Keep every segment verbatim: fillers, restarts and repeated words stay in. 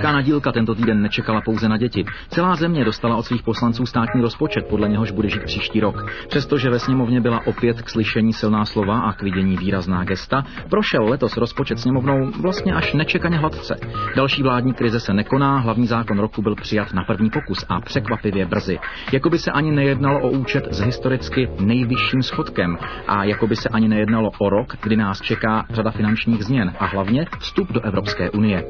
Politická nadílka tento týden nečekala pouze na děti. Celá země dostala od svých poslanců státní rozpočet, podle něhož bude žít příští rok. Přestože ve sněmovně byla opět k slyšení silná slova a k vidění výrazná gesta, prošel letos rozpočet sněmovnou vlastně až nečekaně hladce. Další vládní krize se nekoná, hlavní zákon roku byl přijat na první pokus a překvapivě brzy. Jakoby se ani nejednalo o účet s historicky nejvyšším schodkem a jakoby se ani nejednalo o rok, kdy nás čeká řada finančních změn a hlavně vstup do Evropské unie.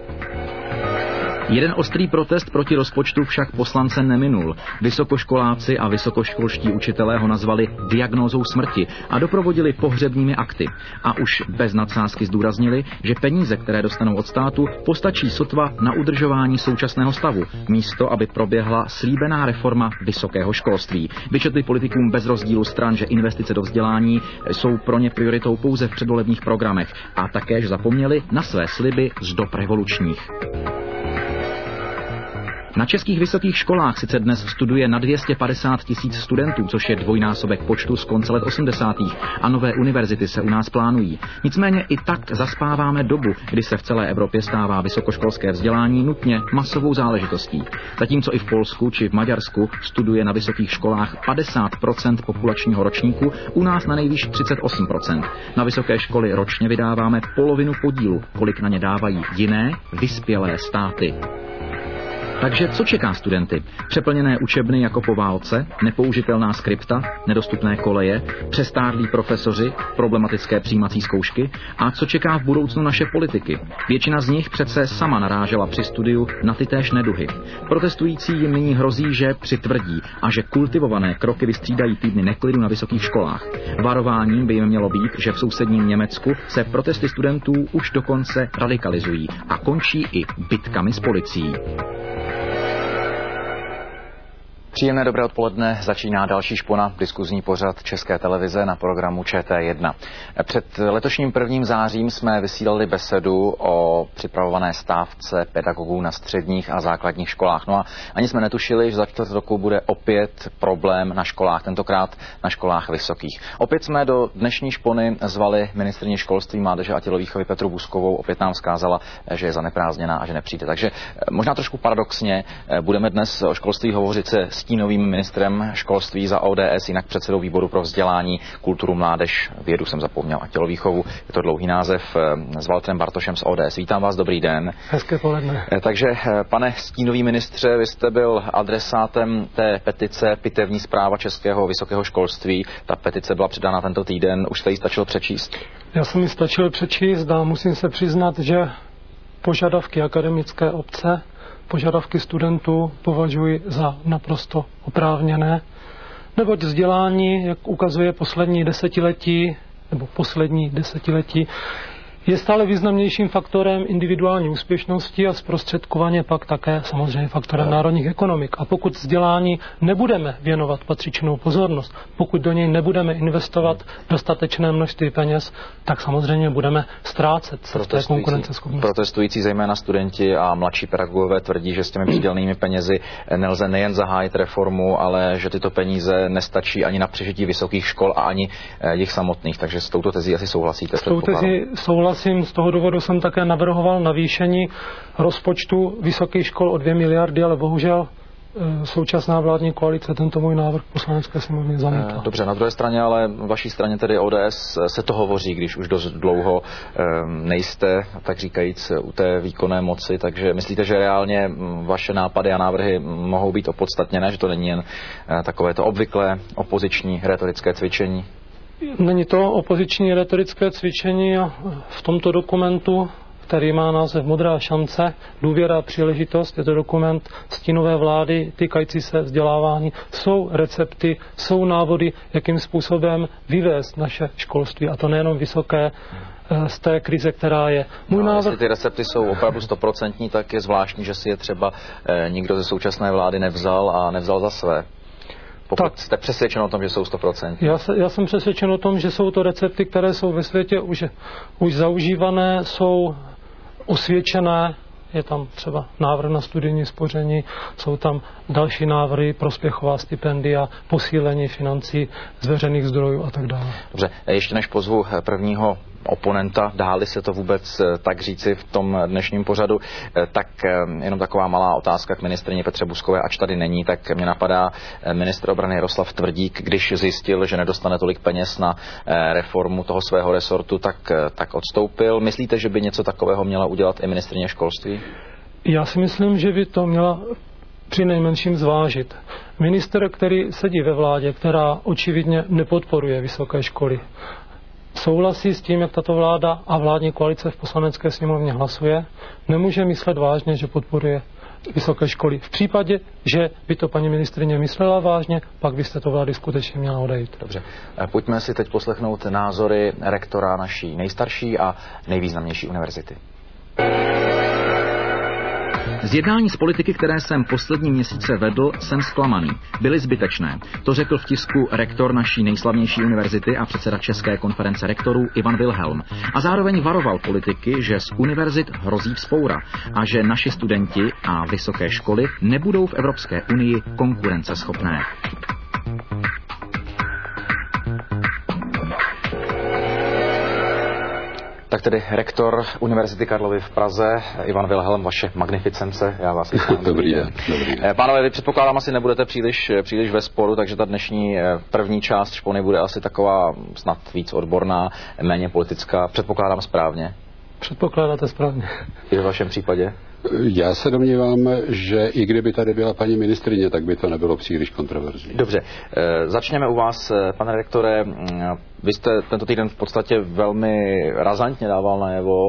Jeden ostrý protest proti rozpočtu však poslance neminul. Vysokoškoláci a vysokoškolští učitelé ho nazvali diagnózou smrti a doprovodili pohřebními akty. A už bez nadsázky zdůraznili, že peníze, které dostanou od státu, postačí sotva na udržování současného stavu, místo aby proběhla slíbená reforma vysokého školství. Vyčetli politikům bez rozdílu stran, že investice do vzdělání jsou pro ně prioritou pouze v předvolebních programech a také, že zapomněli na své sliby z dob revolučních. Na českých vysokých školách sice dnes studuje na dvě stě padesát tisíc studentů, což je dvojnásobek počtu z konce let osmdesátých a nové univerzity se u nás plánují. Nicméně i tak zaspáváme dobu, kdy se v celé Evropě stává vysokoškolské vzdělání nutně masovou záležitostí. Zatímco i v Polsku či v Maďarsku studuje na vysokých školách padesát procent populačního ročníku, u nás na nejvýš třicet osm procent. Na vysoké školy ročně vydáváme polovinu podílu, kolik na ně dávají jiné vyspělé státy. Takže co čeká studenty? Přeplněné učebny jako po válce, nepoužitelná skripta, nedostupné koleje, přestárlí profesoři, problematické přijímací zkoušky a co čeká v budoucnu naše politiky? Většina z nich přece sama narážela při studiu na tytéž neduhy. Protestující jim nyní hrozí, že přitvrdí a že kultivované kroky vystřídají týdny neklidu na vysokých školách. Varováním by jim mělo být, že v sousedním Německu se protesty studentů už dokonce radikalizují a končí i bitkami s policií. Příjemné dobré odpoledne, začíná další špona, diskuzní pořad České televize na programu Č T jedna. Před letošním prvním zářím jsme vysílali besedu o připravované stávce pedagogů na středních a základních školách. No a ani jsme netušili, že za čtvrt roku bude opět problém na školách, tentokrát na školách vysokých. Opět jsme do dnešní špony zvali ministryni školství, mládeže a tělovýchovy Petru Buzkovou, opět nám vzkázala, že je zaneprázdněná a že nepřijde. Takže možná trošku paradoxně budeme dnes o školství hovořit se stínovým ministrem školství za O D S, jinak předsedou výboru pro vzdělání, kulturu, mládež, vědu jsem zapomněl a tělovýchovu. Je to dlouhý název, s Waltrem Bartošem z O D S. Vítám vás, dobrý den. Hezké poledne. Takže, pane stínový ministře, vy jste byl adresátem té petice Pitevní zpráva českého vysokého školství. Ta petice byla předána tento týden, už jste ji stačil přečíst? Já jsem ji stačil přečíst a musím se přiznat, že požadavky akademické obce, požadavky studentů považuji za naprosto oprávněné, neboť vzdělání, jak ukazuje poslední desetiletí, nebo poslední desetiletí, je stále významnějším faktorem individuální úspěšnosti a zprostředkovaně pak také samozřejmě faktorem národních ekonomik. A pokud vzdělání nebudeme věnovat patřičnou pozornost, pokud do něj nebudeme investovat dostatečné množství peněz, tak samozřejmě budeme ztrácet se v té konkurenceschopnosti. Protestující zejména studenti a mladší pedagogové tvrdí, že s těmi přidělenými penězi nelze nejen zahájit reformu, ale že tyto peníze nestačí ani na přežití vysokých škol a ani jich samotných. Takže s touto tezí asi souhlasíte? S touto tezí souhlasím. Z toho důvodu jsem také navrhoval navýšení rozpočtu vysokých škol o dvě miliardy, ale bohužel současná vládní koalice tento můj návrh poslanecké sněmovny zamítla. Dobře, na druhé straně, ale vaší straně tedy O D S se to hovoří, když už dost dlouho nejste, tak říkajíc, u té výkonné moci, takže myslíte, že reálně vaše nápady a návrhy mohou být opodstatněné, že to není jen takovéto obvyklé opoziční retorické cvičení? Není to opoziční retorické cvičení a v tomto dokumentu, který má název Modrá šance, důvěra a příležitost, je to dokument stínové vlády týkající se vzdělávání. Jsou recepty, jsou návody, jakým způsobem vyvést naše školství, a to nejenom vysoké, z té krize, která je. Můj no, návrh... Jestli ty recepty jsou opravdu stoprocentní, tak je zvláštní, že si je třeba eh, nikdo ze současné vlády nevzal a nevzal za své. Pokud tak, jste přesvědčen o tom, že jsou sto procent. Já, se, já jsem přesvědčen o tom, že jsou to recepty, které jsou ve světě už, už zaužívané, jsou osvědčené. Je tam třeba návrh na studijní spoření, jsou tam další návrhy, prospěchová stipendia, posílení financí z veřejných zdrojů a tak dále. Dobře, ještě než pozvu prvního oponenta, dáli se to vůbec tak říci v tom dnešním pořadu, tak jenom taková malá otázka k ministryni Petře Buzkové, ač tady není, tak mě napadá ministr obrany Jaroslav Tvrdík, když zjistil, že nedostane tolik peněz na reformu toho svého resortu, tak, tak odstoupil. Myslíte, že by něco takového měla udělat i ministryně školství? Já si myslím, že by to měla při nejmenším zvážit. Minister, který sedí ve vládě, která očividně nepodporuje vysoké školy, souhlasí s tím, jak tato vláda a vládní koalice v poslanecké sněmovně hlasuje, nemůže myslet vážně, že podporuje vysoké školy. V případě, že by to paní ministryně myslela vážně, pak byste to vlády skutečně měla odejít. Dobře. Pojďme si teď poslechnout názory rektora naší nejstarší a nejvýznamnější univerzity. Z jednání z politiky, které jsem poslední měsíce vedl, jsem zklamaný. Byly zbytečné. To řekl v tisku rektor naší nejslavnější univerzity a předseda České konference rektorů Ivan Wilhelm. A zároveň varoval politiky, že z univerzit hrozí vzpoura a že naši studenti a vysoké školy nebudou v Evropské unii konkurenceschopné. Tak tedy rektor Univerzity Karlovy v Praze, Ivan Wilhelm, vaše magnificence, já vás vítám. Dobrý den. Dobrý den. Pánové, vy předpokládám asi nebudete příliš, příliš ve sporu, takže ta dnešní první část špony bude asi taková snad víc odborná, méně politická. Předpokládám správně? Předpokládáte správně. I ve vašem případě? Já se domnívám, že i kdyby tady byla paní ministryně, tak by to nebylo příliš kontroverzní. Dobře, začněme u vás, pane rektore. Vy jste tento týden v podstatě velmi razantně dával najevo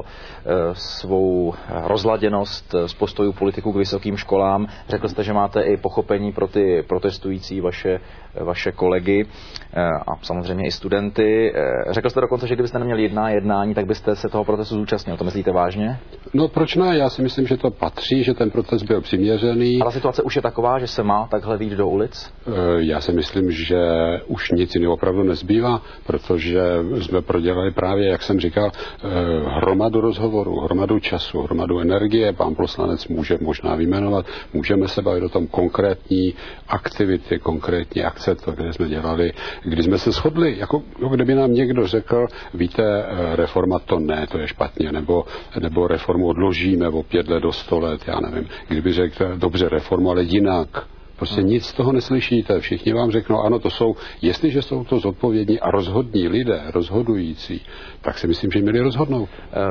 svou rozladěnost z postojů politiků k vysokým školám. Řekl jste, že máte i pochopení pro ty protestující vaše, vaše kolegy a samozřejmě i studenty. Řekl jste dokonce, že kdybyste neměli jedná jednání, tak byste se toho protestu zúčastnil. To myslíte vážně? No proč ne? Já si myslím, že to patří, že ten protest byl přiměřený. Ale situace už je taková, že se má takhle vyjít do ulic? Já si myslím, že už nic jiného opravdu nezbývá, protože jsme prodělali právě, jak jsem říkal, hromadu rozhovorů, hromadu času, hromadu energie. Pán poslanec může možná vyjmenovat, můžeme se bavit o tom konkrétní aktivity, konkrétní akce, to, které jsme dělali, kdy jsme se shodli, jako kdyby nám někdo řekl, víte, reforma to ne, to je špatně, nebo, nebo reformu odložíme o pět let do sto let, já nevím. Kdyby řekl, dobře, reformu, ale jinak. Prostě hmm. nic z toho neslyšíte. Všichni vám řeknou, ano, to jsou, jestliže jsou to zodpovědní a rozhodní lidé, rozhodující, tak si myslím, že měli rozhodnout.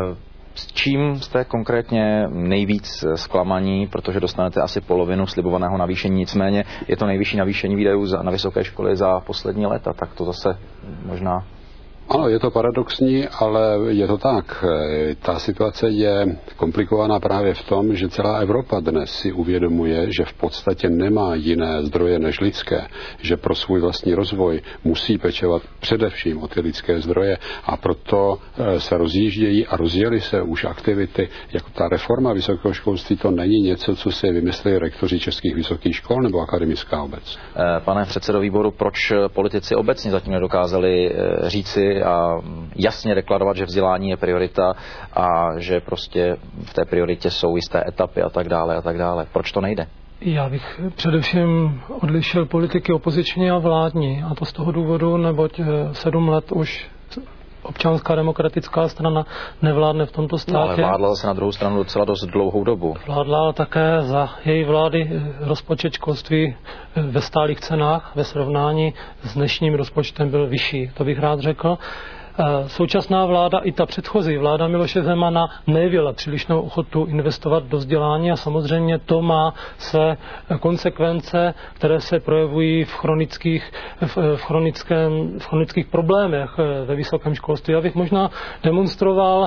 S čím jste konkrétně nejvíc zklamaní, protože dostanete asi polovinu slibovaného navýšení, nicméně je to nejvyšší navýšení výdajů na vysoké školy za poslední léta, tak to zase možná... Ano, je to paradoxní, ale je to tak. Ta situace je komplikovaná právě v tom, že celá Evropa dnes si uvědomuje, že v podstatě nemá jiné zdroje než lidské, že pro svůj vlastní rozvoj musí pečovat především o ty lidské zdroje a proto se rozjíždějí a rozjeli se už aktivity, jako ta reforma vysokého školství, to není něco, co si vymysleli rektoři českých vysokých škol nebo akademická obec. Pane předsedo výboru, proč politici obecně zatím nedokázali říci a jasně deklarovat, že vzdělání je priorita a že prostě v té prioritě jsou jisté etapy a tak dále a tak dále. Proč to nejde? Já bych především odlišil politiky opoziční a vládní, a to z toho důvodu, neboť sedm let už Občanská demokratická strana nevládne v tomto státě. No, ale vládla se na druhou stranu docela dost dlouhou dobu. Vládla také za její vlády rozpočet školství ve stálých cenách ve srovnání s dnešním rozpočtem byl vyšší, to bych rád řekl. Současná vláda i ta předchozí vláda Miloše Zemana nejevila přílišnou ochotu investovat do vzdělání a samozřejmě to má své konsekvence, které se projevují v chronických, v, v chronickém, v chronických problémech ve vysokém školství. Já bych možná demonstroval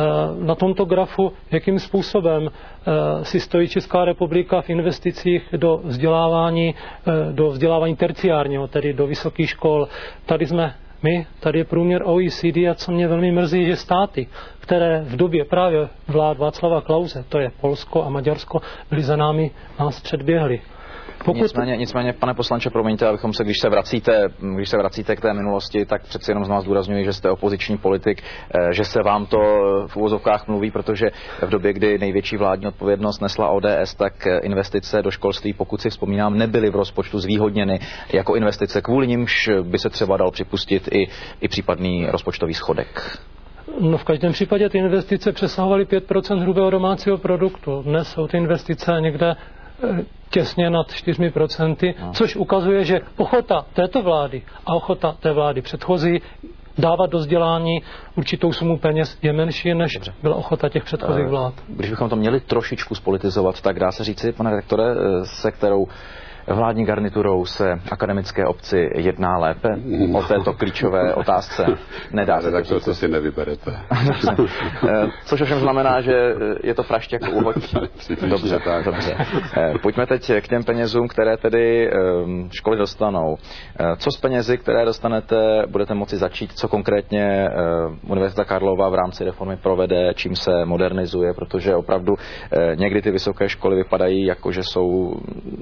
na tomto grafu, jakým způsobem si stojí Česká republika v investicích do vzdělávání, do vzdělávání terciárního, tedy do vysokých škol. Tady jsme My, tady je průměr O E C D a co mě velmi mrzí, že státy, které v době právě vlád Václava Klause, to je Polsko a Maďarsko, byly za námi, nás předběhly. Pokud... Nicméně, nicméně, pane poslanče, promiňte, abychom se, když se vracíte, když se vracíte k té minulosti, tak přeci jenom z nás zdůrazňuji, že jste opoziční politik, že se vám to v uvozovkách mluví, protože v době, kdy největší vládní odpovědnost nesla O D S, tak investice do školství, pokud si vzpomínám, nebyly v rozpočtu zvýhodněny jako investice, kvůli nimž by se třeba dal připustit i, i případný rozpočtový schodek. No v každém případě ty investice přesahovaly pět procent hrubého domácího produktu. Dnes jsou ty investice někde těsně nad čtyřmi procenty, což ukazuje, že ochota této vlády a ochota té vlády předchozí dávat do vzdělání určitou sumu peněz je menší, než Dobře. byla ochota těch předchozích vlád. Když bychom to měli trošičku spolitizovat, tak dá se říci, pane rektore, se kterou vládní garniturou se akademické obci jedná lépe no. o této klíčové otázce? Nedá se. Tak to, to si nevyberete. Což ovšem znamená, že je to frašť jako uhoď. Dobře, tak. Dobře. Pojďme teď k těm penězům, které tedy školy dostanou. Co s penězi, které dostanete, budete moci začít? Co konkrétně Univerzita Karlova v rámci reformy provede, čím se modernizuje? Protože opravdu někdy ty vysoké školy vypadají jako, že jsou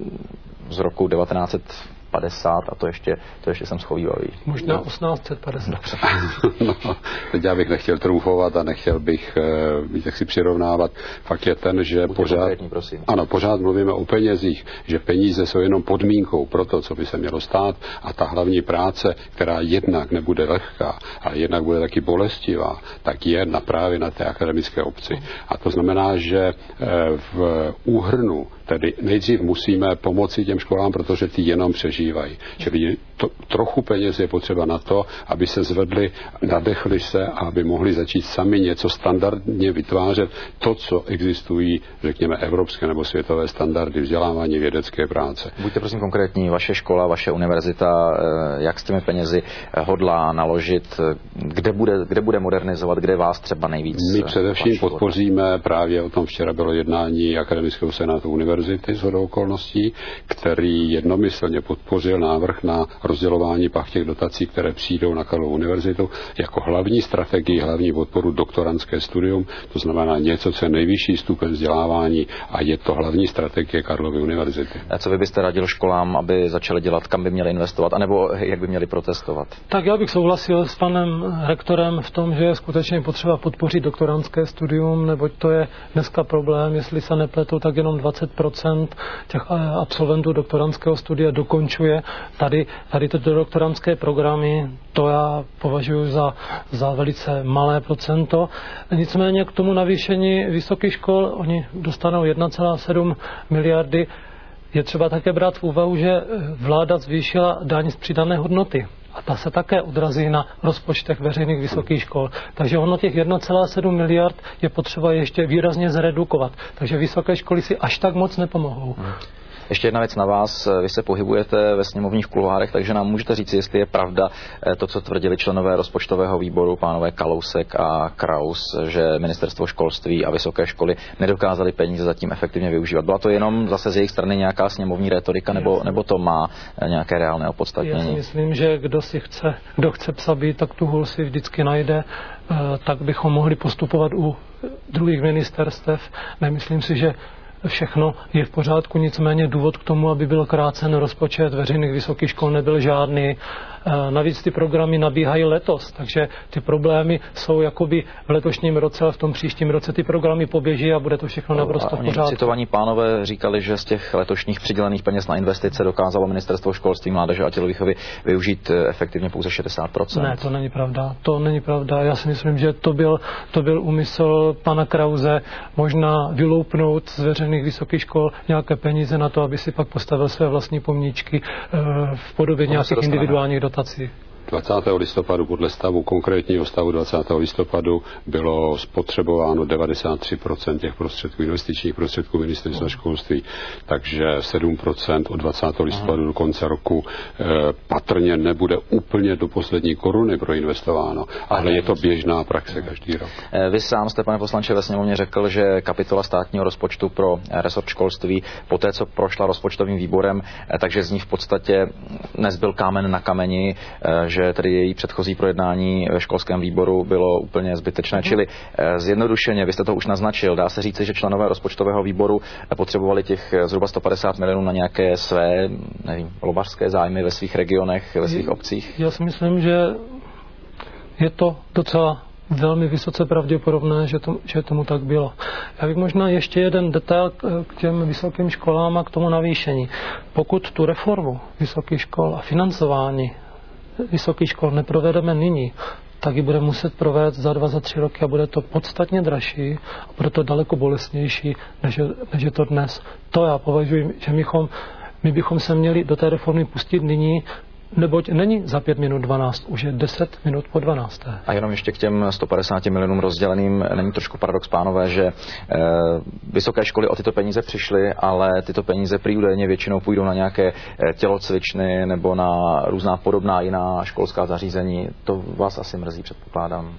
z roku devatenáct set padesát a to ještě, to ještě jsem schovývavý. Možná osmnáct set padesát. No, teď já bych nechtěl trůfovat a nechtěl bych uh, jak si přirovnávat. Fakt je ten, že Buďte pořád, prosím. ano, pořád mluvíme o penězích, že peníze jsou jenom podmínkou pro to, co by se mělo stát a ta hlavní práce, která jednak nebude lehká, ale jednak bude taky bolestivá, tak je na právě na té akademické obci. A to znamená, že v úhrnu tedy nejdřív musíme pomoci těm školám, protože ty jenom přežívají. Čili to, trochu peněz je potřeba na to, aby se zvedli, nadechli se a aby mohli začít sami něco standardně vytvářet, to, co existují, řekněme, evropské nebo světové standardy vzdělávání vědecké práce. Buďte prosím konkrétní, vaše škola, vaše univerzita, jak s těmi penězi hodlá naložit, kde bude, kde bude modernizovat, kde vás třeba nejvíc? My především podpoříme, právě o tom včera bylo jednání Akademického senátu univerzity shodou okolností, který jednomyslně podpořil návrh na rozdělování pak těch dotací, které přijdou na Karlovu univerzitu, jako hlavní strategii, hlavní podporu doktorandské studium, to znamená něco, co je nejvyšší stupeň vzdělávání a je to hlavní strategie Karlovy univerzity. A co vy byste radil školám, aby začaly dělat, kam by měli investovat, anebo jak by měli protestovat? Tak já bych souhlasil s panem rektorem v tom, že je skutečně potřeba podpořit doktorandské studium, neboť to je dneska problém, jestli se nepletu, tak jenom dvacet procent těch absolventů doktorandského studia dokončuje tady, tady tyto doktorandské programy. To já považuji za, za velice malé procento. Nicméně k tomu navýšení vysokých škol, oni dostanou jedna celá sedm miliardy. Je třeba také brát v úvahu, že vláda zvýšila daň z přidané hodnoty. A ta se také odrazí na rozpočtech veřejných vysokých škol. Takže ono těch jedna celá sedm miliard je potřeba ještě výrazně zredukovat. Takže vysoké školy si až tak moc nepomohou. Ještě jedna věc na vás. Vy se pohybujete ve sněmovních kuloárech, takže nám můžete říct, jestli je pravda to, co tvrdili členové rozpočtového výboru, pánové Kalousek a Kraus, že ministerstvo školství a vysoké školy nedokázaly peníze zatím efektivně využívat. Byla to jenom zase z jejich strany nějaká sněmovní rétorika, nebo, nebo to má nějaké reálné opodstatnění? Já si myslím, že kdo si chce, kdo chce psa být, tak tu hůl si vždycky najde. Tak bychom mohli postupovat u druhých ministerstev. Nemyslím si, že všechno je v pořádku, nicméně důvod k tomu, aby byl krácen rozpočet veřejných vysokých škol, nebyl žádný. Navíc ty programy nabíhají letos, takže ty problémy jsou jakoby v letošním roce, ale v tom příštím roce ty programy poběží a bude to všechno naprosto v pořádku. Citovaní pánové říkali, že z těch letošních přidělených peněz na investice dokázalo ministerstvo školství, mládeže a tělovýchovy využít efektivně pouze šedesát procent. Ne, to není pravda. To není pravda. Já si myslím, že to byl, to byl úmysl pana Krause možná vyloupnout z veřejných vysokých škol nějaké peníze na to, aby si pak postavil své vlastní pomníčky v podobě Ono nějakých individuálních dotací. dvacátého listopadu, podle stavu, konkrétního stavu dvacátého listopadu bylo spotřebováno devadesát tři procent těch prostředků, investičních prostředků ministerstva školství, takže sedm procent od dvacátého listopadu do konce roku e, patrně nebude úplně do poslední koruny proinvestováno, ale je to běžná praxe každý rok. Vy sám jste, pane poslanče, ve sněmovně řekl, že kapitola státního rozpočtu pro resort školství, poté co prošla rozpočtovým výborem, takže z ní v podstatě nezbyl kámen na kameni, že tedy její předchozí projednání ve školském výboru bylo úplně zbytečné. Mm. Čili zjednodušeně, vy jste to už naznačil, dá se říci, že členové rozpočtového výboru potřebovali těch zhruba sto padesát milionů na nějaké své, nevím, lobařské zájmy ve svých regionech, ve svých obcích? Já si myslím, že je to docela velmi vysoce pravděpodobné, že, to, že tomu tak bylo. Já bych možná ještě jeden detail k těm vysokým školám a k tomu navýšení. Pokud tu reformu vysokých škol a financování vysokých škol neprovedeme nyní, tak ji bude muset provést za dva, za tři roky a bude to podstatně dražší a bude to daleko bolestnější, než je, než je to dnes. To já považuji, že bychom, my bychom se měli do té reformy pustit nyní, neboť není za pět minut dvanáct, už je deset minut po dvanácté. A jenom ještě k těm sto padesáti milionům rozděleným, není trošku paradox, pánové, že e, vysoké školy o tyto peníze přišly, ale tyto peníze prý údajně většinou půjdou na nějaké tělocvičny nebo na různá podobná jiná školská zařízení. To vás asi mrzí, předpokládám.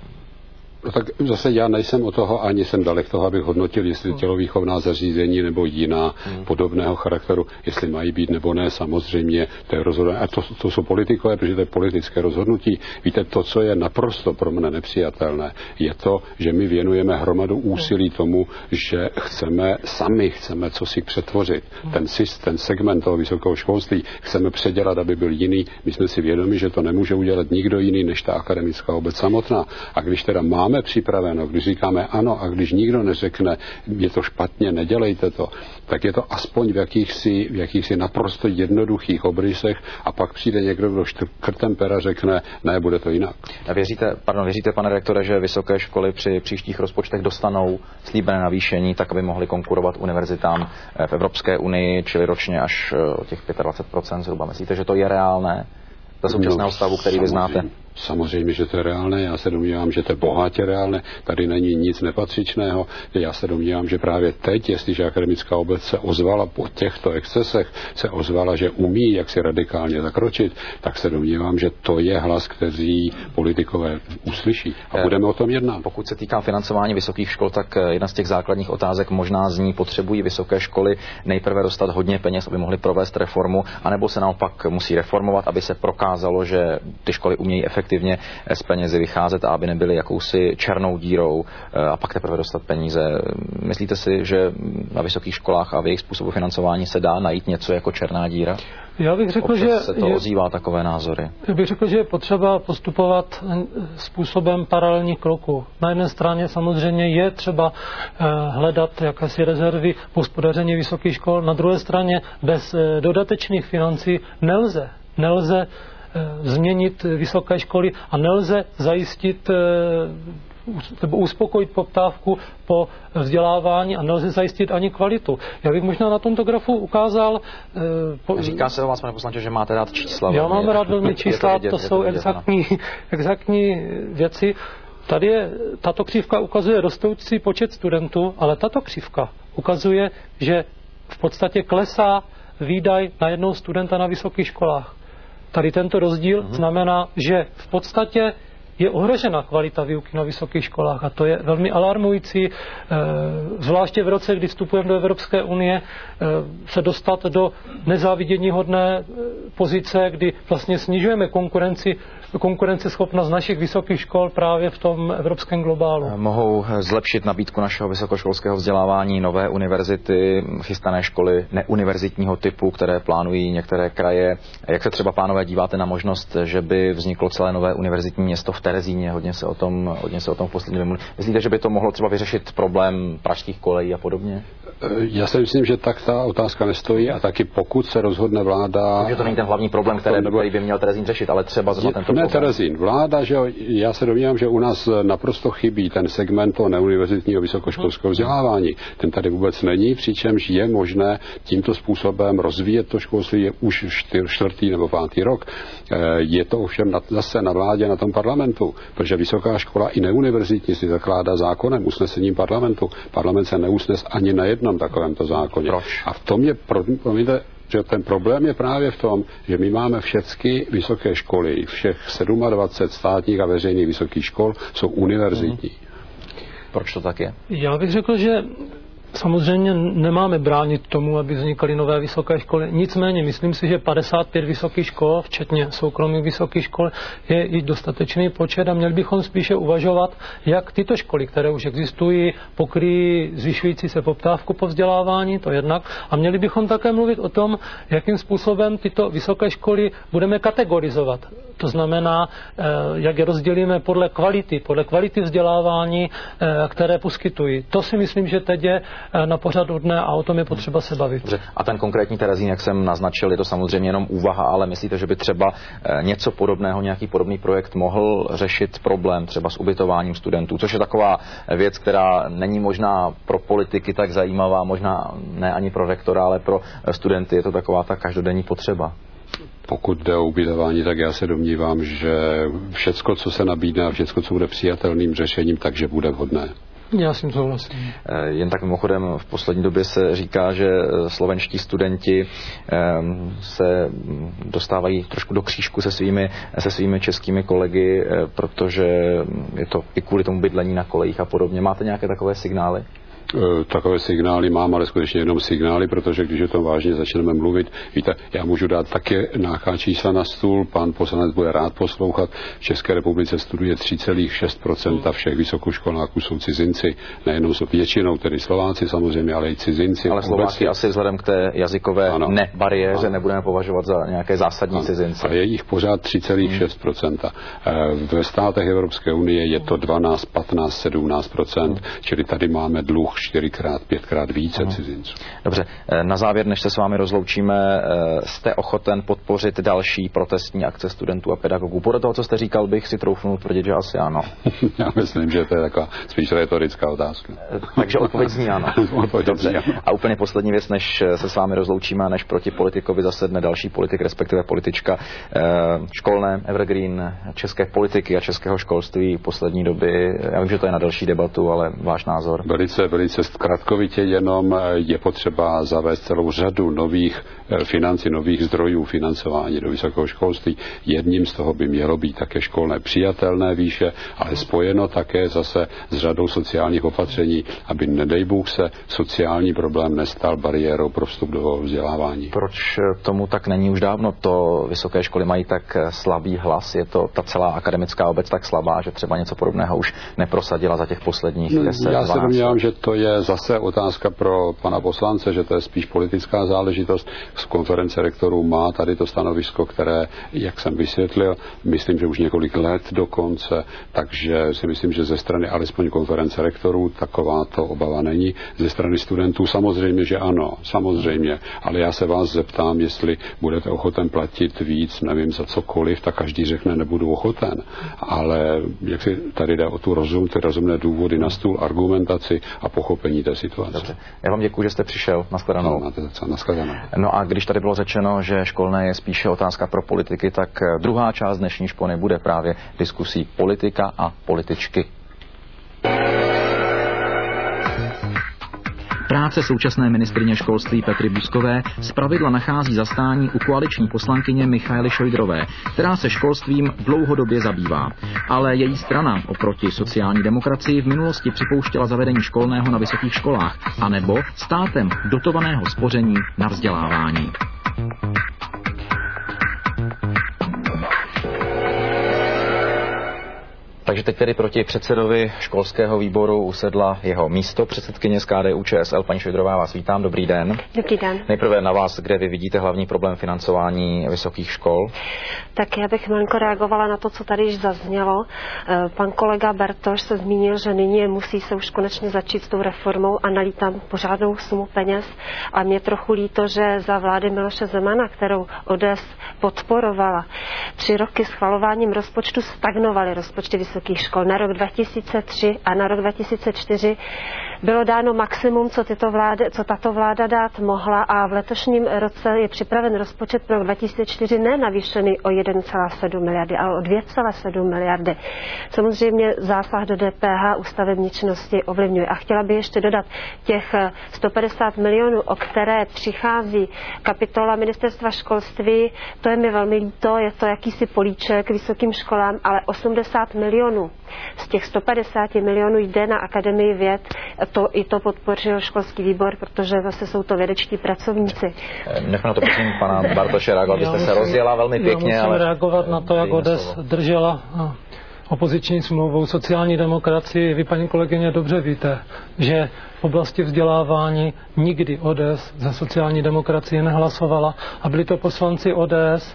No tak zase já nejsem o toho, ani jsem dalek toho, abych hodnotil, jestli tělovýchovná zařízení nebo jiná hmm. podobného charakteru, jestli mají být nebo ne, samozřejmě to je rozhodnutí. A to, to jsou politikové, protože to je politické rozhodnutí. Víte, to, co je naprosto pro mne nepřijatelné, je to, že my věnujeme hromadu úsilí tomu, že chceme, sami chceme co si přetvořit. Ten systém, ten segment toho vysokého školství chceme předělat, aby byl jiný. My jsme si vědomi, že to nemůže udělat nikdo jiný než ta akademická obec samotná. A když teda máme připraveno, když říkáme ano a když nikdo neřekne, je to špatně, nedělejte to, tak je to aspoň v jakýchsi, v jakýchsi naprosto jednoduchých obrysech a pak přijde někdo, kdo škrtem pera řekne, ne, bude to jinak. A věříte, pardon, věříte, pane rektore, že vysoké školy při příštích rozpočtech dostanou slíbené navýšení, tak aby mohly konkurovat univerzitám v Evropské unii, čili ročně až o těch dvacet pět procent zhruba? Myslíte, že to je reálné za současného stavu, který vy znáte? Samozřejmě, že to je reálné, já se domnívám, že to je bohatě reálné, tady není nic nepatřičného, já se domnívám, že právě teď, jestliže akademická obec se ozvala po těchto excesech, se ozvala, že umí jak si radikálně zakročit, tak se domnívám, že to je hlas, který politikové uslyší a budeme o tom jednat. Pokud se týká financování vysokých škol, tak jedna z těch základních otázek možná zní, potřebují vysoké školy nejprve dostat hodně peněz, aby mohly provést reformu, anebo se naopak musí reformovat, aby se prokázalo, že ty školy umějí efektivně efektivně z penězi vycházet a aby nebyly jakousi černou dírou a pak teprve dostat peníze. Myslíte si, že na vysokých školách a v jejich způsobu financování se dá najít něco jako černá díra? Já bych řekl, Občas že se to je, ozývá takové názory. Já bych řekl, že je potřeba postupovat způsobem paralelních kroků. Na jedné straně samozřejmě je třeba hledat jakési rezervy v hospodaření vysokých škol, na druhé straně bez dodatečných financí nelze, nelze změnit vysoké školy a nelze zajistit nebo uspokojit poptávku po vzdělávání a nelze zajistit ani kvalitu. Já bych možná na tomto grafu ukázal... Po... Říká se o vás, pane poslanče, že máte rád čísla. Já mám rád velmi čísla, to, vidět, to jsou to vidět, exaktní, exaktní věci. Tady je, tato křivka ukazuje rostoucí počet studentů, ale tato křivka ukazuje, že v podstatě klesá výdaj na jednoho studenta na vysokých školách. Tady tento rozdíl uh-huh. znamená, že v podstatě je ohrožena kvalita výuky na vysokých školách a to je velmi alarmující, zvláště v roce, kdy vstupujeme do Evropské unie, se dostat do nezáviděníhodné pozice, kdy vlastně snižujeme konkurenci, konkurenceschopnost našich vysokých škol právě v tom evropském globálu. Mohou zlepšit nabídku našeho vysokoškolského vzdělávání nové univerzity, chystané školy neuniverzitního typu, které plánují některé kraje. Jak se třeba, pánové, díváte na možnost, že by vzniklo celé nové univerzitní město v Terezíně? Hodně se o tom, hodně se o tom v poslední době mluví. Myslíte, že by to mohlo třeba vyřešit problém pražských kolejí a podobně? Já si myslím, že tak ta otázka nestojí a taky pokud se rozhodne vláda... Takže to není ten hlavní problém, který, nebo... který by měl Terezín řešit, ale třeba zrovna tento problém. Ne Terezín, vláda, že já se domnívám, že u nás naprosto chybí ten segment toho neuniverzitního vysokoškolského vzdělávání. Ten tady vůbec není, přičemž je možné tímto způsobem rozvíjet to školství, je už čtvrtý nebo pátý rok. Je to ovšem na, zase na vládě, na tom parlamentu, protože vysoká škola i neuniverzitní si zakládá zákonem, usnesením parlamentu. Parlament se neusnes ani na jednom takovémto zákoně. Proč? A v tom je, promiňte, že ten problém je právě v tom, že my máme všechny vysoké školy, všech dvacet sedm státních a veřejných vysokých škol jsou univerzitní. Hmm. Proč to tak je? Já bych řekl, že samozřejmě nemáme bránit tomu, aby vznikaly nové vysoké školy. Nicméně myslím si, že padesát pět vysokých škol, včetně soukromých vysokých škol, je i dostatečný počet a měli bychom spíše uvažovat, jak tyto školy, které už existují, pokryjí zvyšující se poptávku po vzdělávání, to jednak. A měli bychom také mluvit o tom, jakým způsobem tyto vysoké školy budeme kategorizovat. To znamená, jak je rozdělíme podle kvality, podle kvality vzdělávání, které poskytují. To si myslím, že teď je na pořadu dne a o tom je potřeba se bavit. Dobře. A ten konkrétní Terezín, jak jsem naznačil, je to samozřejmě jenom úvaha, ale myslíte, že by třeba něco podobného, nějaký podobný projekt mohl řešit problém třeba s ubytováním studentů, což je taková věc, která není možná pro politiky tak zajímavá, možná ne ani pro rektora, ale pro studenty je to taková ta každodenní potřeba. Pokud jde o ubytování, tak já se domnívám, že všecko, co se nabídne a všecko, co bude přijatelným řešením, takže bude vhodné. Já s tím souhlasím. Jen tak mimochodem v poslední době se říká, že slovenští studenti se dostávají trošku do křížku se svými, se svými českými kolegy, protože je to i kvůli tomu bydlení na kolejích a podobně. Máte nějaké takové signály? Takové signály mám, ale skutečně jenom signály, protože když o tom vážně začneme mluvit, víte, já můžu dát také nějaká čísla na stůl, pan poslanec bude rád poslouchat. V České republice studuje tři celá šest procenta všech vysokoškoláků jsou cizinci, nejenom jsou většinou tedy Slováci samozřejmě, ale i cizinci. Ale Slováci asi vzhledem k té jazykové ano. nebariéře ano. nebudeme považovat za nějaké zásadní ano. cizince. A je jich pořád tři celá šest procenta. Hmm. Ve státech Evropské unie je to dvanáct, patnáct, sedmnáct procent, hmm. čili tady máme dluh čtyřikrát, pětkrát více uh-huh. cizinců. Dobře, na závěr, než se s vámi rozloučíme, jste ochoten podpořit další protestní akce studentů a pedagogů? Podle toho, co jste říkal, bych si troufnul tvrdit, že asi ano. Já myslím, že to je taková spíš retorická otázka. Takže odpověď zní ano. Odpověď Dobře. Zní ano. A úplně poslední věc, než se s vámi rozloučíme, než proti politikovi zasedne další politik, respektive politička. Školné evergreen české politiky a českého školství v poslední doby. Já vím, že to je na další debatu, ale váš názor? Velice, velice zkratkovitě jenom je potřeba zavést celou řadu nových financí, nových zdrojů financování do vysokého školství. Jedním z toho by mělo být také školné přijatelné výše, ale spojeno také zase s řadou sociálních opatření, aby nedej Bůh se sociální problém nestal bariérou pro vstup do vzdělávání. Proč tomu tak není už dávno? To vysoké školy mají tak slabý hlas, je to ta celá akademická obec tak slabá, že třeba něco podobného už neprosadila za těch posledních deset Já se domnívám, že to je zase otázka pro pana poslance, že to je spíš politická záležitost. Z konference rektorů má tady to stanovisko, které, jak jsem vysvětlil, myslím, že už několik let dokonce, takže si myslím, že ze strany alespoň konference rektorů takováto obava není. Ze strany studentů samozřejmě, že ano, samozřejmě, ale já se vás zeptám, jestli budete ochoten platit víc, nevím za cokoliv, tak každý řekne, nebudu ochoten. Ale jak si tady jde o tu rozum, ty rozumné důvody na stůl, argumentaci a pochopení té situace. Dobře. Já vám děkuji, že jste přišel. Nashledanou. No, nashledanou. No a když tady bylo řečeno, že školné je spíše otázka pro politiky, tak druhá část dnešní špony bude právě diskusí politika a političky. Práce současné ministryně školství Petry Buzkové zpravidla nachází zastání u koaliční poslankyně Michaely Šojdrové, která se školstvím dlouhodobě zabývá. Ale její strana oproti sociální demokracii v minulosti připouštěla zavedení školného na vysokých školách, anebo státem dotovaného spoření na vzdělávání. Takže teď tedy proti předsedovi školského výboru usedla jeho místo předsedkyně z K D U Č S L. Paní Šojdrová, vás vítám, dobrý den. Dobrý den. Nejprve na vás, kde vy vidíte hlavní problém financování vysokých škol? Tak já bych malinko reagovala na to, co tady již zaznělo. Pan kolega Bartoš se zmínil, že nyní musí se už konečně začít s tou reformou a nalít tam pořádnou sumu peněz. A mě trochu líto, že za vlády Miloše Zemana, kterou O D S podporovala, tři roky schvalováním rozpočtu stagnovaly rozpočty vysokých škol. Na rok dva tisíce tři a na rok dva tisíce čtyři bylo dáno maximum, co, tyto vlády, co tato vláda dát mohla, a v letošním roce je připraven rozpočet pro rok dva tisíce čtyři ne navýšený o jedna celá sedm miliardy, ale o dvě celá sedm miliardy. Samozřejmě zásah do D P H u stavební činnosti ovlivňuje. A chtěla bych ještě dodat těch sto padesát milionů, o které přichází kapitola ministerstva školství, to je mi velmi líto, je to jakýsi políček vysokým školám, ale osmdesát milionů z těch sto padesát milionů jde na Akademii věd. To, i to podpořil školský výbor, protože zase jsou to vědečtí pracovníci. Nechme na to prosím pana Bartoše reagovat, abyste se rozjela velmi pěkně. Já musím ale... reagovat na to, jak O D S držela opoziční smlouvou sociální demokracii. Vy, paní kolegyně, dobře víte, že v oblasti vzdělávání nikdy O D S za sociální demokracii nehlasovala a byli to poslanci O D S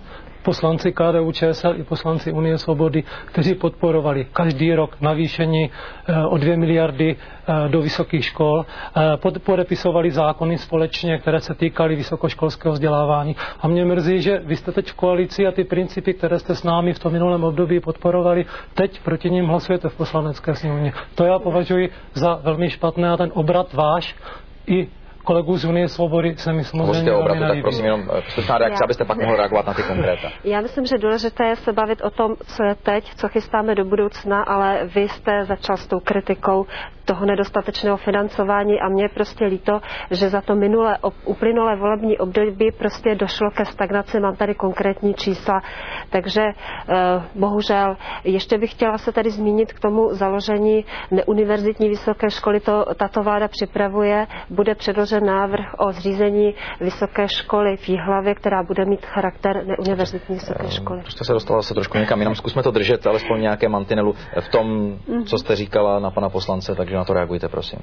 poslanci K D U Č S L i poslanci Unie svobody, kteří podporovali každý rok navýšení o dvě miliardy do vysokých škol, podepisovali zákony společně, které se týkaly vysokoškolského vzdělávání. A mě mrzí, že vy jste teď v koalici a ty principy, které jste s námi v tom minulém období podporovali, teď proti nim hlasujete v poslanecké sněmovně. To já považuji za velmi špatné a ten obrat váš i kolegů z Unie svobody se mi samozřejmě obratu, tak prosím jenom slušná reakce, abyste pak mohl reagovat na ty konkréta. Já myslím, že důležité je se bavit o tom, co je teď, co chystáme do budoucna, ale vy jste začal s tou kritikou toho nedostatečného financování a mně je prostě líto, že za to minulé uplynulé volební období prostě došlo ke stagnaci, mám tady konkrétní čísla, takže eh, bohužel ještě bych chtěla se tady zmínit k tomu založení neuniverzitní vysoké školy, to tato vláda připravuje, bude předložen návrh o zřízení vysoké školy v Jihlavě, která bude mít charakter neuniverzitní vysoké školy. Jste se dostala se trošku někam jinam, zkusme to držet alespoň nějaké mantinelu v tom, co jste říkala na pana poslance, takže na to reagujte, prosím.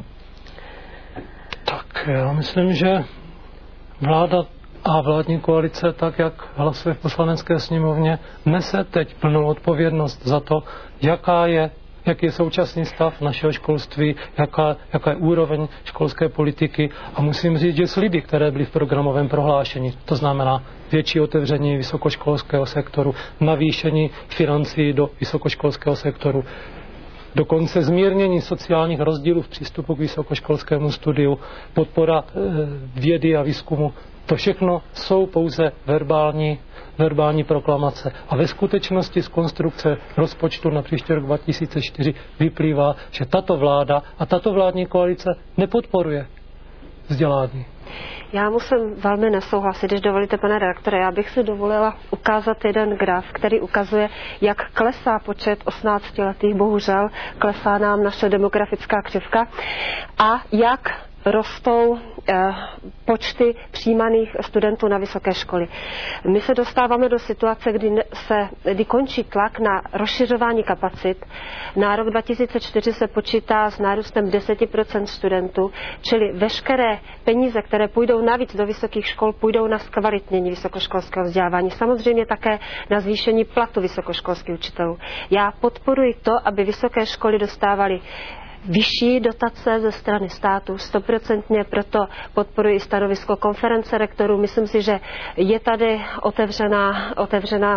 Tak já myslím, že vláda a vládní koalice, tak jak hlasuje v poslanecké sněmovně, nese teď plnou odpovědnost za to, jaká je jaký je současný stav našeho školství, jaká, jaká je úroveň školské politiky a musím říct, že sliby, které byly v programovém prohlášení, to znamená větší otevření vysokoškolského sektoru, navýšení financí do vysokoškolského sektoru, dokonce zmírnění sociálních rozdílů v přístupu k vysokoškolskému studiu, podpora e, vědy a výzkumu, to všechno jsou pouze verbální, verbální proklamace. A ve skutečnosti z konstrukce rozpočtu na příští rok dva tisíce čtyři vyplývá, že tato vláda a tato vládní koalice nepodporuje vzdělání. Já musím velmi nesouhlasit, když dovolíte, pane redaktore. Já bych si dovolila ukázat jeden graf, který ukazuje, jak klesá počet osmnáctiletých, bohužel klesá nám naše demografická křivka a jak rostou eh, počty přijímaných studentů na vysoké školy. My se dostáváme do situace, kdy, se, kdy končí tlak na rozšiřování kapacit. Na rok dva tisíce čtyři se počítá s nárůstem deset procent studentů, čili veškeré peníze, které půjdou navíc do vysokých škol, půjdou na zkvalitnění vysokoškolského vzdělávání. Samozřejmě také na zvýšení platu vysokoškolských učitelů. Já podporuji to, aby vysoké školy dostávaly vyšší dotace ze strany státu, stoprocentně, proto podporuji stanovisko konference rektorů. Myslím si, že je tady otevřená, otevřená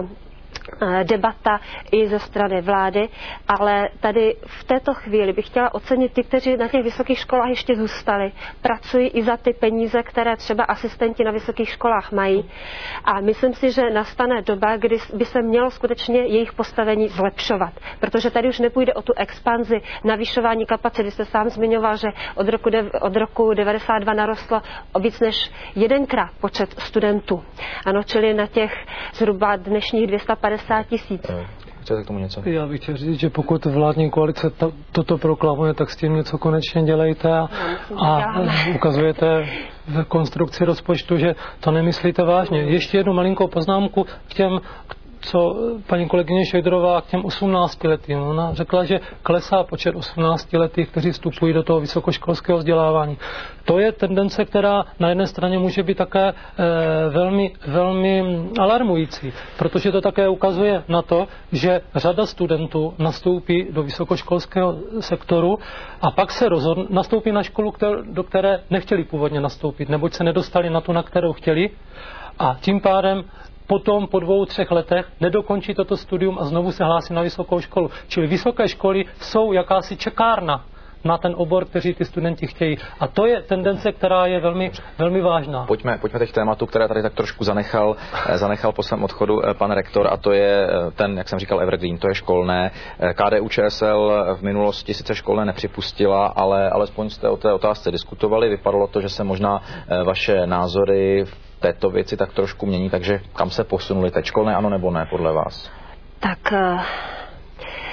debata i ze strany vlády, ale tady v této chvíli bych chtěla ocenit ty, kteří na těch vysokých školách ještě zůstali, pracují i za ty peníze, které třeba asistenti na vysokých školách mají a myslím si, že nastane doba, kdy by se mělo skutečně jejich postavení zlepšovat, protože tady už nepůjde o tu expanzi, navyšování kapacit. Vy jste sám zmiňoval, že od roku, od roku devadesát dva narostlo o víc než jedenkrát počet studentů. Ano, čili na těch zhruba dnešních dvě stě padesát tisíc. Chcete k tomu něco? Já bych chtěl říct, že pokud vládní koalice to, toto proklamuje, tak s tím něco konečně dělejte a, a ukazujete v konstrukci rozpočtu, že to nemyslíte vážně. Ještě jednu malinkou poznámku k těm, co paní kolegyně Šojdrová k těm osmnáctiletým. Ona řekla, že klesá počet osmnáctiletých, kteří vstupují do toho vysokoškolského vzdělávání. To je tendence, která na jedné straně může být také e, velmi, velmi alarmující, protože to také ukazuje na to, že řada studentů nastoupí do vysokoškolského sektoru a pak se rozhodne, nastoupí na školu, kter, do které nechtěli původně nastoupit, neboť se nedostali na tu, na kterou chtěli a tím pádem potom po dvou, třech letech nedokončí toto studium a znovu se hlásí na vysokou školu. Čili vysoké školy jsou jakási čekárna na ten obor, kteří ty studenti chtějí. A to je tendence, která je velmi, velmi vážná. Pojďme, pojďme teď k tématu, které tady tak trošku zanechal, zanechal po svém odchodu pan rektor, a to je ten, jak jsem říkal, evergreen, to je školné. K D U Č S L v minulosti sice školné nepřipustila, ale alespoň jste o té otázce diskutovali. Vypadalo to, že se možná vaše názory v této věci tak trošku mění, takže kam se posunuli teď? Školné ano nebo ne, podle vás? Tak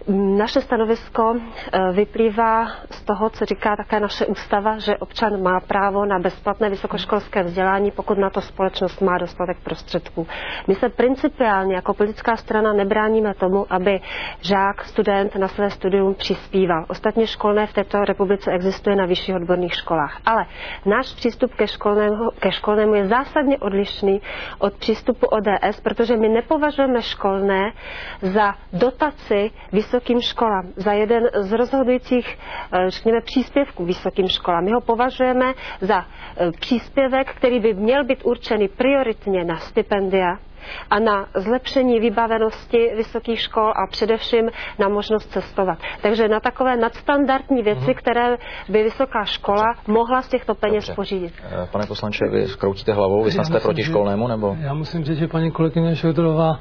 Naše stanovisko vyplývá z toho, co říká také naše ústava, že občan má právo na bezplatné vysokoškolské vzdělání, pokud na to společnost má dostatek prostředků. My se principiálně jako politická strana nebráníme tomu, aby žák, student na své studium přispíval. Ostatně školné v této republice existuje na vyšších odborných školách. Ale náš přístup ke školnému, ke školnému je zásadně odlišný od přístupu O D S, protože my nepovažujeme školné za dotaci vysokým školám, za jeden z rozhodujících, řekněme, příspěvků vysokým školám. My ho považujeme za příspěvek, který by měl být určený prioritně na stipendia a na zlepšení vybavenosti vysokých škol a především na možnost cestovat. Takže na takové nadstandardní věci, mm-hmm. které by vysoká škola Dobře. mohla z těchto peněz Dobře. pořídit. Pane poslanče, vy kroutíte hlavou, vy jste proti školnému, nebo? Já musím říct, že paní kolegyně Šojdrová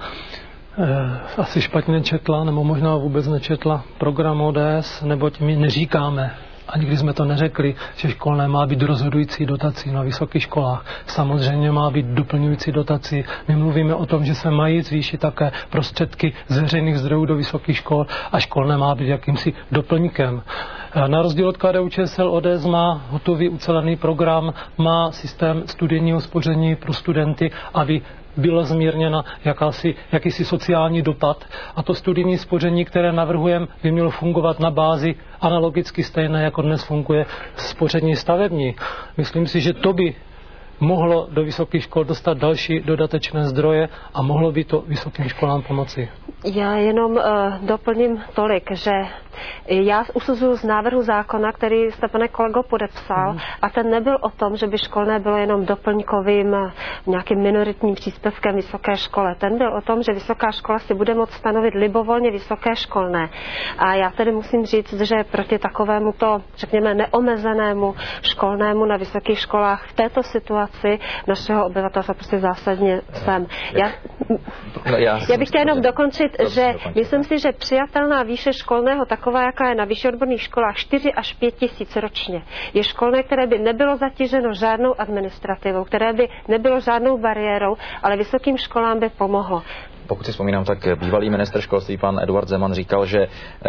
eh, asi špatně četla, nebo možná vůbec nečetla program O D S, neboť my neříkáme, a nikdy jsme to neřekli, že školné má být rozhodující dotací na vysokých školách. Samozřejmě má být doplňující dotací. My mluvíme o tom, že se mají zvýšit také prostředky z veřejných zdrojů do vysokých škol a školné má být jakýmsi doplňkem. Na rozdíl od K D U Č S L O D S má hotový ucelený program, má systém studijního spoření pro studenty, aby byla zmírněna jakási, jakýsi sociální dopad. A to studijní spoření, které navrhujeme, by mělo fungovat na bázi analogicky stejné, jako dnes funguje spoření stavební. Myslím si, že to by mohlo do vysokých škol dostat další dodatečné zdroje a mohlo by to vysokým školám pomoci. Já jenom uh, doplním tolik, že já usuzuju z návrhu zákona, který jste, pane kolego, podepsal, mm. a ten nebyl o tom, že by školné bylo jenom doplňkovým nějakým minoritním příspěvkem vysoké škole. Ten byl o tom, že vysoká škola si bude moct stanovit libovolně vysoké školné. A já tedy musím říct, že proti takovému to, řekněme, neomezenému školnému na vysokých školách v této situaci našeho obyvatelstva prostě zásadně jsem. Já, no, já, já bych chtěla jenom dokončit, že myslím si, že přijatelná výše školného, taková, jaká je na vyšších odborných školách, čtyři až pět tisíc ročně, je školné, které by nebylo zatíženo žádnou administrativou, které by nebylo žádnou bariérou, ale vysokým školám by pomohlo. Pokud si vzpomínám, tak bývalý ministr školství pan Eduard Zeman říkal, že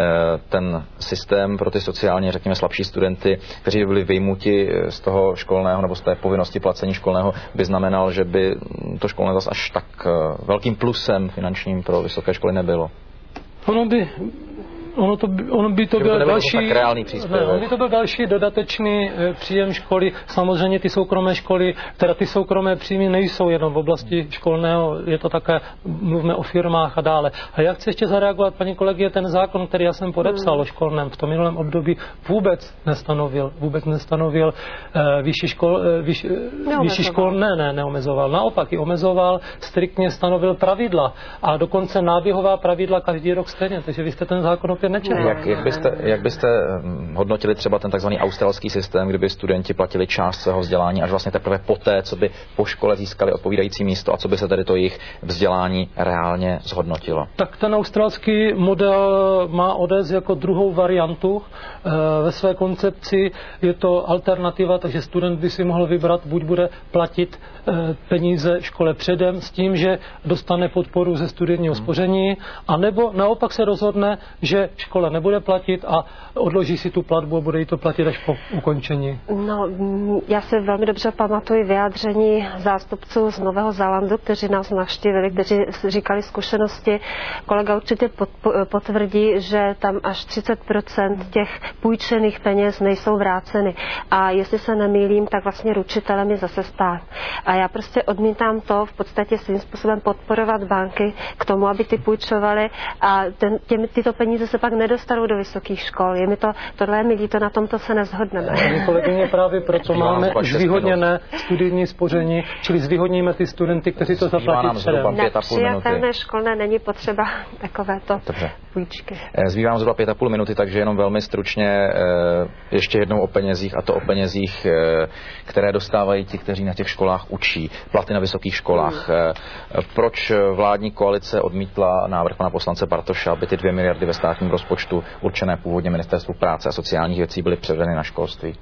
ten systém pro ty sociálně, řekněme, slabší studenty, kteří by byli vyjmuti z toho školného nebo z té povinnosti placení školného, by znamenal, že by to školné zase až tak velkým plusem finančním pro vysoké školy nebylo. Ono by... Ono, to, ono by to byl další, ne, ono by to byl další dodatečný e, příjem školy. Samozřejmě ty soukromé školy, teda ty soukromé příjmy nejsou jenom v oblasti školného, je to také, mluvíme o firmách a dále. A já chci ještě zareagovat, paní kolegie, ten zákon, který já jsem podepsal hmm. o školném, v tom minulém období vůbec nestanovil, vůbec nestanovil e, vyšší škol, e, vyš, vyšší škol, ne, ne, neomezoval. Naopak ji omezoval, striktně stanovil pravidla a dokonce náběhová pravidla každý rok stejně, takže vy jste ten zákon Jak, jak, byste, jak byste hodnotili třeba ten takzvaný australský systém, kdyby studenti platili část svého vzdělání až vlastně teprve poté, co by po škole získali odpovídající místo a co by se tedy to jejich vzdělání reálně zhodnotilo? Tak ten australský model má O D S jako druhou variantu. Ve své koncepci je to alternativa, takže student by si mohl vybrat, buď bude platit peníze škole předem s tím, že dostane podporu ze studijního spoření, anebo naopak se rozhodne, že škola nebude platit a odloží si tu platbu a bude jí to platit až po ukončení. No, já si velmi dobře pamatuji vyjádření zástupců z Nového Zélandu, kteří nás navštívili, kteří říkali zkušenosti. Kolega určitě potvrdí, že tam až třicet procent těch půjčených peněz nejsou vráceny. A jestli se nemýlím, tak vlastně ručitelem je zase stát. A já prostě odmítám to v podstatě svým způsobem podporovat banky k tomu, aby ty půjčovaly a ten, těmi, tyto peníze se pak nedostanou do vysokých škol. Je mi to, tohle je mi líto, na tomto se neshodneme. Paní kolegyně, právě proto máme zvýhodněné studijní spoření, čili zvýhodníme ty studenty, kteří to zaplatí předem. Na přijatelné školné není potřeba takovéto půjčky. Zbývá nám zhruba pět a půl minuty, takže jenom velmi stručně ještě jednou o penězích, a to o penězích, které dostávají ti, kteří na těch školách učí, platy na vysokých školách. Hmm. Proč vládní koalice odmítla návrh pana poslance Bartoše, aby ty dvě miliardy ve státním rozpočtu určené původně Ministerstvu práce a sociálních věcí byly převedeny na školství?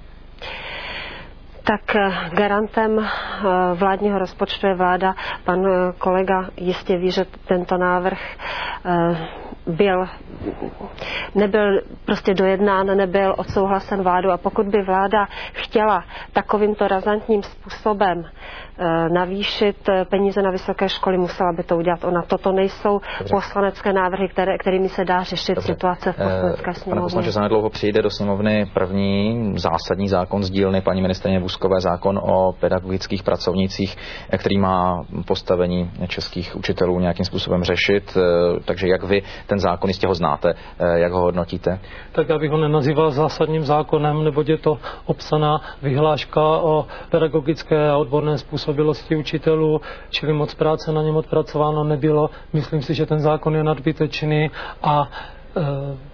Tak garantem vládního rozpočtu je vláda. Pan kolega jistě ví, že tento návrh byl, nebyl prostě dojednán, nebyl odsouhlasen vládu a pokud by vláda chtěla takovýmto razantním způsobem navýšit peníze na vysoké školy, musela by to udělat ona. Toto nejsou Dobře. poslanecké návrhy, které, kterými se dá řešit Dobře. situace v poslanecké sněmovně. Pane poslanče, zanedlouho přijde do sněmovny první zásadní zákon z dílny paní ministryně Buzkové, zákon o pedagogických pracovnících, který má postavení českých učitelů nějakým způsobem řešit. Takže jak vy ten zákon, jistě ho znáte, jak ho hodnotíte? Tak já bych ho nenazýval zásadním zákonem, neboť je to obsaná vyhláška o pedagogické a odborné způsobilosti učitelů, čili moc práce na něm odpracováno nebylo. Myslím si, že ten zákon je nadbytečný a e,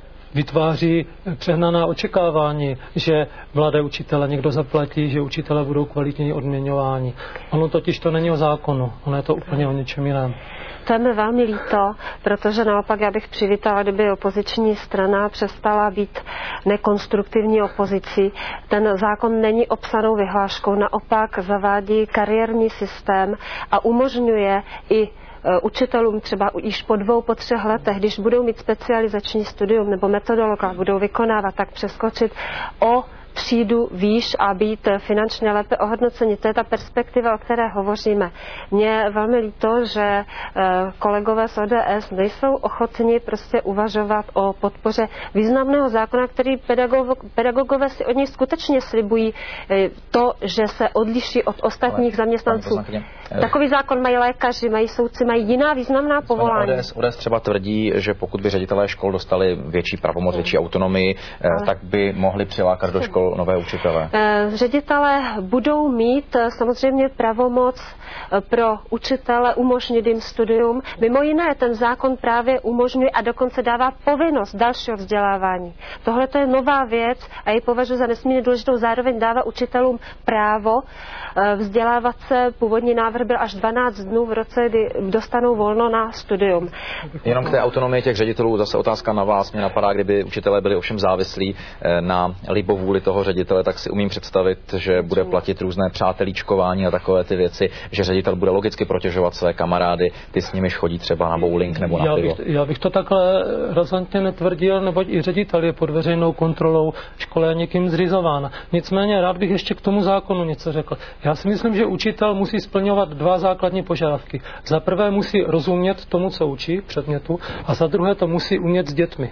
vytváří přehnaná očekávání, že mladé učitele někdo zaplatí, že učitele budou kvalitněji odměňováni. Ono totiž to není o zákonu, ono je to úplně o něčem jiném. To je mi velmi líto, protože naopak já bych přivítala, kdyby opoziční strana přestala být nekonstruktivní opozicí. Ten zákon není obsanou vyhláškou, naopak zavádí kariérní systém a umožňuje i učitelům třeba již po dvou, po třech letech, když budou mít specializační studium nebo metodologa, budou vykonávat, tak přeskočit o třídu výš a být finančně lépe ohodnoceni. To je ta perspektiva, o které hovoříme. Mně je velmi líto, že kolegové z O D S nejsou ochotni prostě uvažovat o podpoře významného zákona, který pedagog, pedagogové si od něj skutečně slibují to, že se odliší od ostatních Ale, zaměstnanců. Takový zákon mají lékaři, mají soudci, mají jiná významná povolání. O D S, O D S třeba tvrdí, že pokud by ředitelé škol dostali větší pravomoc, větší autonomii, Ale... tak by mohli přilákat do škol nové učitele. Ředitelé budou mít samozřejmě pravomoc pro učitele umožnit jim studium. Mimo jiné ten zákon právě umožňuje a dokonce dává povinnost dalšího vzdělávání. Tohle to je nová věc a ji považuji za nesmírně důležitou. Zároveň dává učitelům právo vzdělávat se. Původní návrh byl až dvanáct dnů v roce, kdy dostanou volno na studium. Jenom k té autonomii těch ředitelů, zase otázka na vás. Mě napadá, kdyby učitelé byli ovšem závislí na libovůli toho ředitele, tak si umím představit, že bude platit různé přátelíčkování a takové ty věci, že ředitel bude logicky protěžovat své kamarády, ty s nimiž chodí třeba na bowling nebo na já pivo. Bych, já bych to takhle razantně netvrdil, neboť i ředitel je pod veřejnou kontrolou, škola je někým zřizována. Nicméně rád bych ještě k tomu zákonu něco řekl. Já si myslím, že učitel musí splňovat dva základní požadavky. Za prvé musí rozumět tomu, co učí, předmětu, a za druhé to musí umět s dětmi.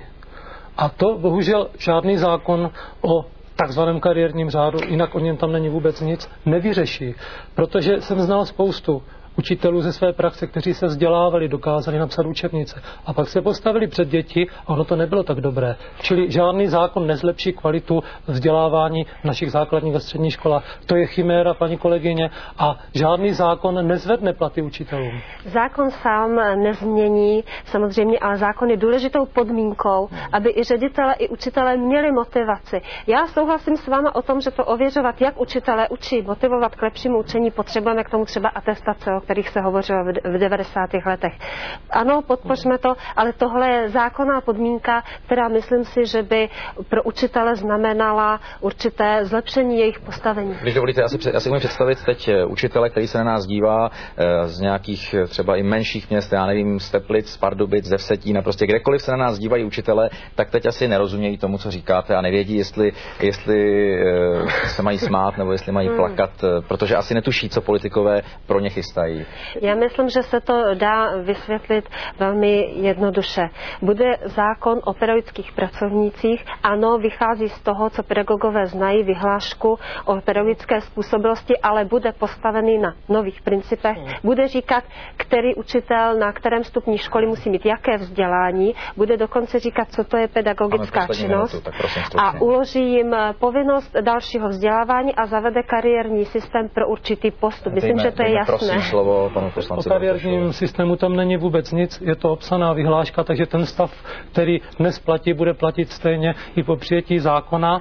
A to bohužel žádný zákon o takzvaném kariérním řádu, jinak o něm tam není vůbec nic, nevyřeší. Protože jsem znal spoustu učitelů ze své praxe, kteří se vzdělávali, dokázali napsat učebnice a pak se postavili před děti a ono to nebylo tak dobré. Čili žádný zákon nezlepší kvalitu vzdělávání v našich základních a středních školách. To je chiméra, paní kolegyně, a žádný zákon nezvedne platy učitelům. Zákon sám nezmění, samozřejmě, ale zákon je důležitou podmínkou, aby i ředitelé, i učitelé měli motivaci. Já souhlasím s váma o tom, že to ověřovat, jak učitelé učí, motivovat k lepšímu učení, potřebujeme k tomu třeba atestace, o kterých se hovořilo v devadesátých letech. Ano, podpořme to, ale tohle je zákonná podmínka, která myslím si, že by pro učitele znamenala určité zlepšení jejich postavení. Když dovolíte, já si, já si umím představit teď učitele, který se na nás dívá z nějakých třeba i menších měst, já nevím, z Teplic, z Pardubic, ze Vsetína, prostě kdekoliv se na nás dívají učitele, tak teď asi nerozumějí tomu, co říkáte a nevědí, jestli, jestli se mají smát nebo jestli mají plakat, protože asi netuší, co politikové pro ně chystají. Já myslím, že se to dá vysvětlit velmi jednoduše. Bude zákon o pedagogických pracovnících, ano, vychází z toho, co pedagogové znají, vyhlášku o pedagogické způsobilosti, ale bude postavený na nových principech. Bude říkat, který učitel na kterém stupni školy musí mít jaké vzdělání, bude dokonce říkat, co to je pedagogická činnost minutu, a uloží jim povinnost dalšího vzdělávání a zavede kariérní systém pro určitý postup. Myslím, že to je jasné. Slovo panu poslanci. O kariérním systému tam není vůbec nic, je to obsaná vyhláška, takže ten stav, který dnes platí, bude platit stejně i po přijetí zákona.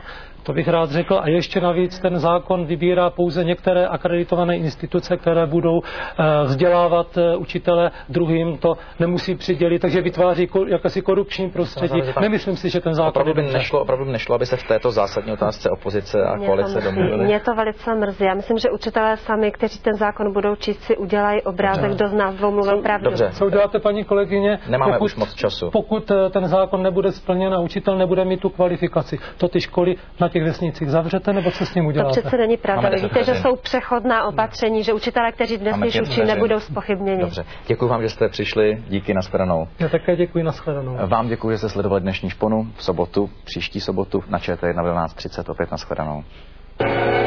To bych rád řekl. A ještě navíc ten zákon vybírá pouze některé akreditované instituce, které budou vzdělávat učitele, druhým to nemusí přidělit, takže vytváří jakési korupční prostředí. Nemyslím si, že ten zákon opravdu by nešlo, opravdu by nešlo, aby se v této zásadní otázce opozice a koalice domluvili. Mě to velice mrzí. Já myslím, že učitelé sami, kteří ten zákon budou číst, si udělají obrázek, kdo z nás dvou mluvil pravdu. Dobře. Co uděláte, paní kolegyně? Nemáme pokud, už moc času. Pokud ten zákon nebude splněn a učitel nebude mít tu kvalifikaci, to ty školy na těch vesnicích zavřete, nebo co s ním uděláte? To přece není pravda. Víte, že jsou přechodná opatření, že učitelé, kteří dnes již učí, nebudou zpochybněni. Dobře. Děkuji vám, že jste přišli. Díky, nashledanou. Já také děkuji, nashledanou. Vám děkuji, že jste sledovali dnešní šponu v sobotu, příští sobotu na Č T jedna v jedenáct třicet opět nashledanou.